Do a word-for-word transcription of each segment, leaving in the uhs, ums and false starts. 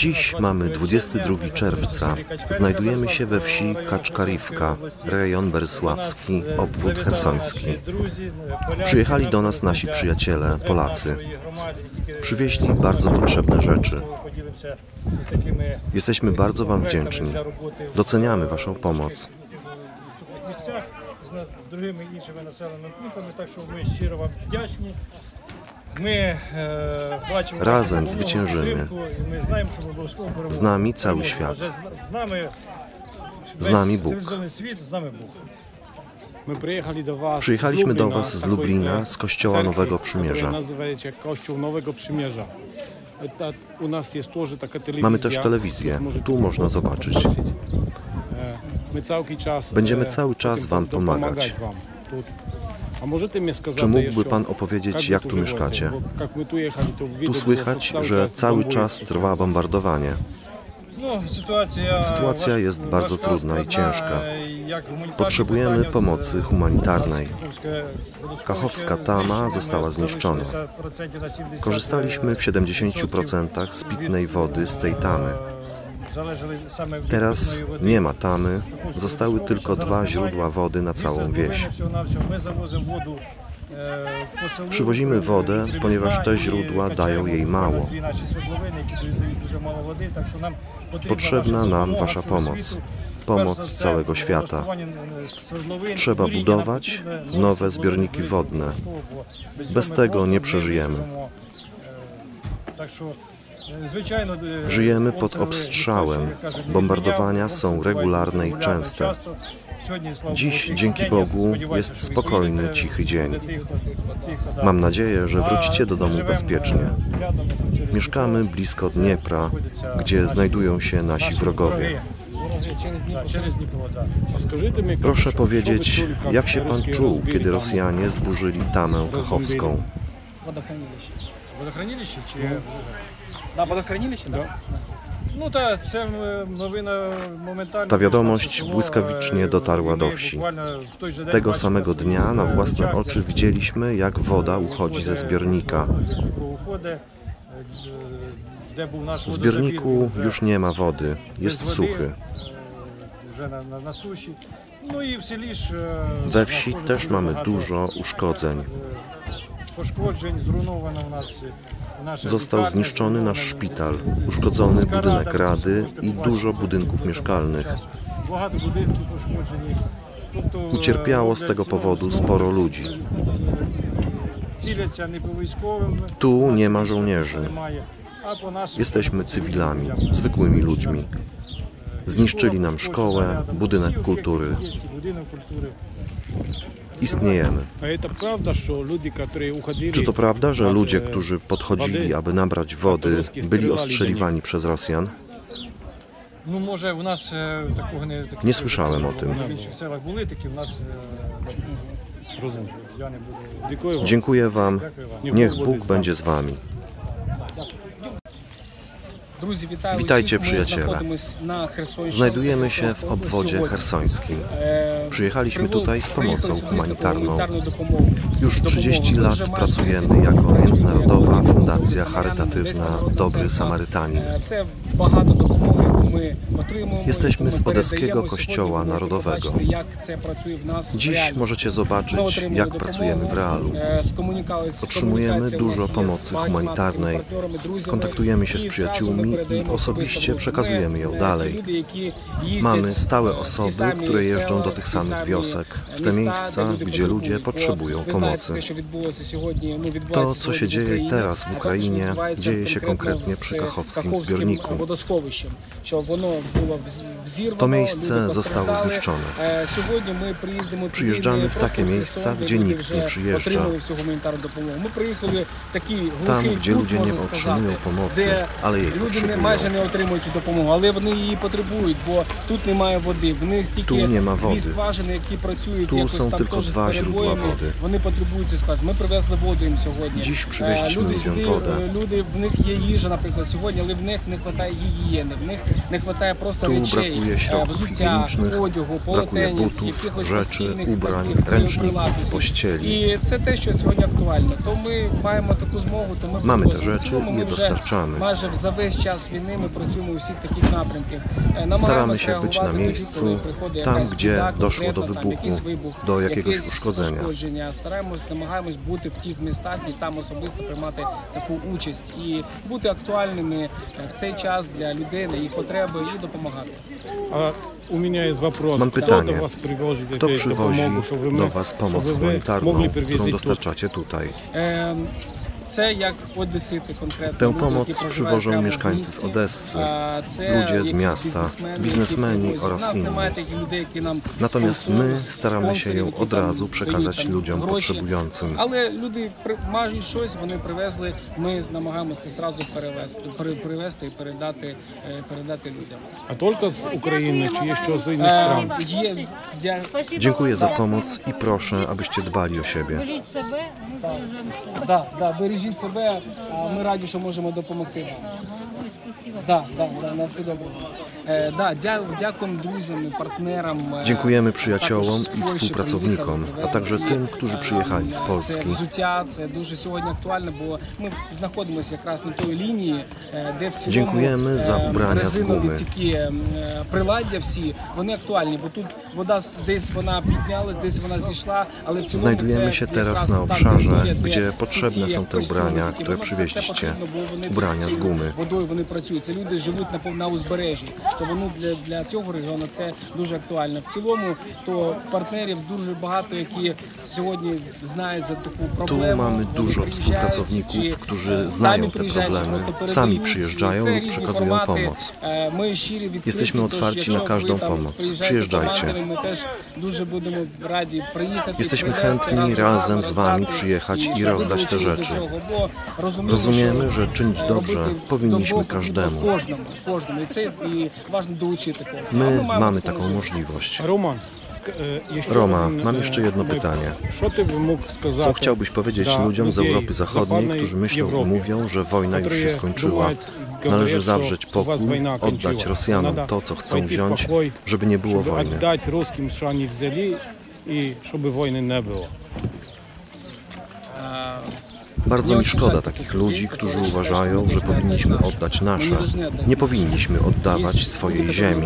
Dziś mamy dwudziestego drugiego czerwca. Znajdujemy się we wsi Kaczkarivka, rejon berysławski, obwód chersoński. Przyjechali do nas nasi przyjaciele, Polacy. Przywieźli bardzo potrzebne rzeczy. Jesteśmy bardzo Wam wdzięczni. Doceniamy Waszą pomoc. Razem zwyciężymy. Z nami cały świat. Z nami Bóg. Przyjechaliśmy do Was z Lublina, z Kościoła Nowego Przymierza. Mamy też telewizję. Tu można zobaczyć. Będziemy cały czas Wam pomagać. Czy mógłby Pan opowiedzieć, jak tu mieszkacie? Tu słychać, że cały czas trwa bombardowanie. Sytuacja jest bardzo trudna i ciężka. Potrzebujemy pomocy humanitarnej. Kachowska tama została zniszczona. Korzystaliśmy w siedemdziesięciu procentach z pitnej wody z tej tamy. Teraz nie ma tamy, zostały tylko dwa źródła wody na całą wieś. Przywozimy wodę, ponieważ te źródła dają jej mało. Potrzebna nam Wasza pomoc, pomoc całego świata. Trzeba budować nowe zbiorniki wodne. Bez tego nie przeżyjemy. Żyjemy pod obstrzałem. Bombardowania są regularne i częste. Dziś, dzięki Bogu, jest spokojny, cichy dzień. Mam nadzieję, że wrócicie do domu bezpiecznie. Mieszkamy blisko Dniepra, gdzie znajdują się nasi wrogowie. Proszę powiedzieć, jak się Pan czuł, kiedy Rosjanie zburzyli tamę kachowską? Ta wiadomość błyskawicznie dotarła do wsi. Tego samego dnia na własne oczy widzieliśmy, jak woda uchodzi ze zbiornika. W zbiorniku już nie ma wody, jest suchy. We wsi też mamy dużo uszkodzeń. Został zniszczony nasz szpital, uszkodzony budynek rady i dużo budynków mieszkalnych. Ucierpiało z tego powodu sporo ludzi. Tu nie ma żołnierzy. Jesteśmy cywilami, zwykłymi ludźmi. Zniszczyli nam szkołę, budynek kultury. Istniejemy. Czy to prawda, że ludzie, którzy podchodzili, aby nabrać wody, byli ostrzeliwani przez Rosjan? Nie słyszałem o tym. Dziękuję Wam. Niech Bóg będzie z Wami. Witajcie, przyjaciele. Znajdujemy się w obwodzie chersońskim. Przyjechaliśmy tutaj z pomocą humanitarną. Już trzydzieści lat pracujemy jako międzynarodowa fundacja charytatywna Dobry Samarytanin. Jesteśmy z Odeskiego Kościoła Narodowego. Dziś możecie zobaczyć, jak pracujemy w realu. Otrzymujemy dużo pomocy humanitarnej, kontaktujemy się z przyjaciółmi i osobiście przekazujemy ją dalej. Mamy stałe osoby, które jeżdżą do tych samych wiosek, w te miejsca, gdzie ludzie potrzebują pomocy. To, co się dzieje teraz w Ukrainie, dzieje się konkretnie przy kachowskim zbiorniku. To miejsce zostało zniszczone. Przyjeżdżamy w takie miejsca, gdzie nikt nie przyjeżdża. Tam, gdzie ludzie nie otrzymują pomocy, ale jej potrzebują. Tu nie ma wody. Tu są tylko dwa źródła wody. Dziś przywieźliśmy ludziom wodę. Tu brakuje środków higienicznych, brakuje butów, rzeczy, ubrań, ręczników, pościeli. Mamy te rzeczy i je dostarczamy. Staramy się być na miejscu, tam gdzie doszło do wybuchu, do jakiegoś uszkodzenia. Намагаємось бути в тих містах і там особисто приймати таку участь і бути актуальними в цей час для людей, на їх потреби і допомагати. Mam pytanie, kto przywozi do Was pomoc humanitarną, którą dostarczacie tutaj? Tę pomoc przywożą mieszkańcy z Odessy, ludzie z miasta, biznesmeni oraz inni. Natomiast my staramy się ją od razu przekazać ludziom potrzebującym. Ale ludzie mają coś, вони привезли, ми намагаємося зразу привезти і передати, передати людям. A tylko z Ukrainy, czy jeszcze z innych stron? Dziękuję za pomoc i proszę, abyście dbali o siebie. Так, так, бережіть себе, а ми раді, що можемо допомогти вам. Так, так, так, на все добре. Да, дякуємо друзям і партнерам. Dziękujemy przyjaciołom i współpracownikom, a także tym, którzy przyjechali z Polski. Взуття, це дуже сьогодні актуально, бо ми знаходимося якраз на той лінії, де в цілому Dziękujemy za ubrania z gumy. такі приладдя всі, вони актуальні, бо тут вода десь вона піднялась, десь вона зійшла, ale w цілому Znajdujemy się teraz na obszarze, gdzie potrzebne są te ubrania, które przywieźliście. Ubrania z gumy. Водою вони працюють. Це люди живуть на, на узбережжі. То воно для, для цього регіону це дуже актуально. В цілому, то партнерів дуже багато, які сьогодні знають за таку проблему. Tu mamy dużo współpracowników, którzy znają te problemy, sami przyjeżdżają lub przekazują pomoc. Jesteśmy otwarci na każdą pomoc. Przyjeżdżajcie. Jesteśmy chętni razem z Wami przyjechać i rozdać te rzeczy. Rozumiemy, że czynić dobrze powinniśmy każdemu. My mamy taką możliwość. Roma, mam jeszcze jedno pytanie. Co chciałbyś powiedzieć ludziom z Europy Zachodniej, którzy myślą i mówią, że wojna już się skończyła? Należy zawrzeć pokój, oddać Rosjanom to, co chcą wziąć, żeby nie było wojny. I żeby wojny nie było. Bardzo mi szkoda takich ludzi, którzy uważają, że powinniśmy oddać nasze. Nie powinniśmy oddawać swojej ziemi.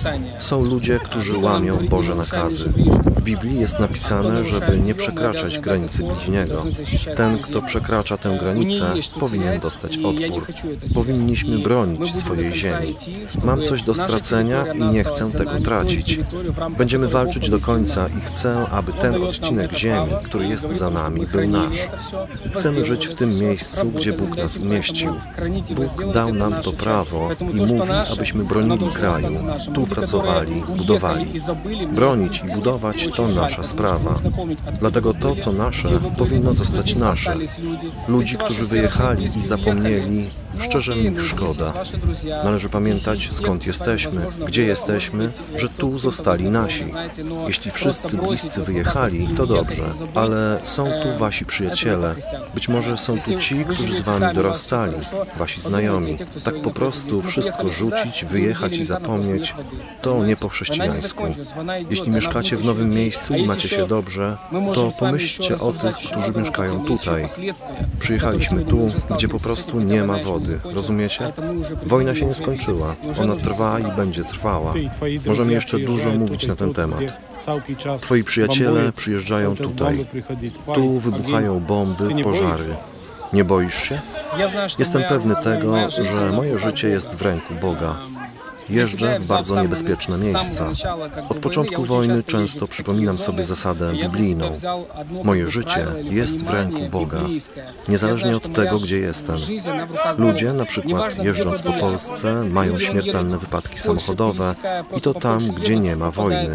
Są ludzie, którzy łamią Boże nakazy. W Biblii jest napisane, żeby nie przekraczać granicy bliźniego. Ten, kto przekracza tę granicę, powinien dostać odpór. Powinniśmy bronić swojej ziemi. Mam coś do stracenia i nie chcę tego tracić. Będziemy walczyć do końca i chcę, aby ten odcinek ziemi, który jest za nami, był nasz. Chcemy żyć w tym miejscu, gdzie Bóg nas umieścił. Bóg dał nam to prawo i mówi, abyśmy bronili kraju, tu pracowali, budowali. Bronić i budować to nasza sprawa. Dlatego to, co nasze, powinno zostać nasze. Ludzi, którzy wyjechali i zapomnieli, szczerze mi ich szkoda. Należy pamiętać, skąd jesteśmy, gdzie jesteśmy, że tu zostali nasi. Jeśli wszyscy bliscy wyjechali, to dobrze, ale są tu wasi przyjaciele. Być może są tu ci, którzy z wami dorastali, wasi znajomi. Tak po prostu wszystko rzucić, wyjechać i zapomnieć, to nie po chrześcijańsku. Jeśli mieszkacie w nowym miejscu i macie się dobrze, to pomyślcie o tych, którzy mieszkają tutaj. Przyjechaliśmy tu, gdzie po prostu nie ma wody. Rozumiecie? Wojna się nie skończyła. Ona trwa i będzie trwała. Możemy jeszcze dużo mówić na ten temat. Twoi przyjaciele przyjeżdżają tutaj. Tu wybuchają bomby, pożary. Nie boisz się? Jestem pewny tego, że moje życie jest w ręku Boga. Jeżdżę w bardzo niebezpieczne miejsca. Od początku wojny często przypominam sobie zasadę biblijną. Moje życie jest w ręku Boga, niezależnie od tego, gdzie jestem. Ludzie, na przykład jeżdżąc po Polsce, mają śmiertelne wypadki samochodowe i to tam, gdzie nie ma wojny.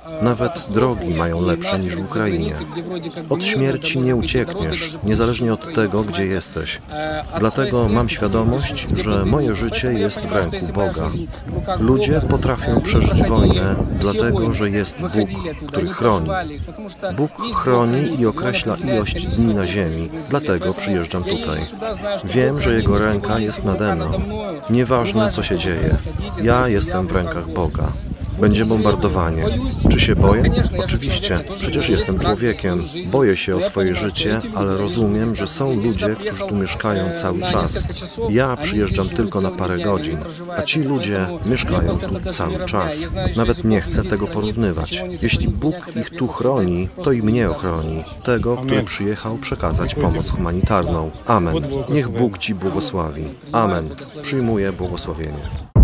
Nawet drogi mają lepsze niż w Ukrainie. Od śmierci nie uciekniesz, niezależnie od tego, gdzie jesteś. Dlatego mam świadomość, że moje życie jest w ręku Boga. Ludzie potrafią przeżyć wojnę, dlatego że jest Bóg, który chroni. Bóg chroni i określa ilość dni na ziemi, dlatego przyjeżdżam tutaj. Wiem, że Jego ręka jest nade mną. Nieważne, co się dzieje, ja jestem w rękach Boga. Będzie bombardowanie. Czy się boję? Oczywiście, przecież jestem człowiekiem. Boję się o swoje życie, ale rozumiem, że są ludzie, którzy tu mieszkają cały czas. Ja przyjeżdżam tylko na parę godzin, a ci ludzie mieszkają tu cały czas. Nawet nie chcę tego porównywać. Jeśli Bóg ich tu chroni, to i mnie ochroni. Tego, który przyjechał przekazać pomoc humanitarną. Amen. Niech Bóg Ci błogosławi. Amen. Przyjmuję błogosławienie.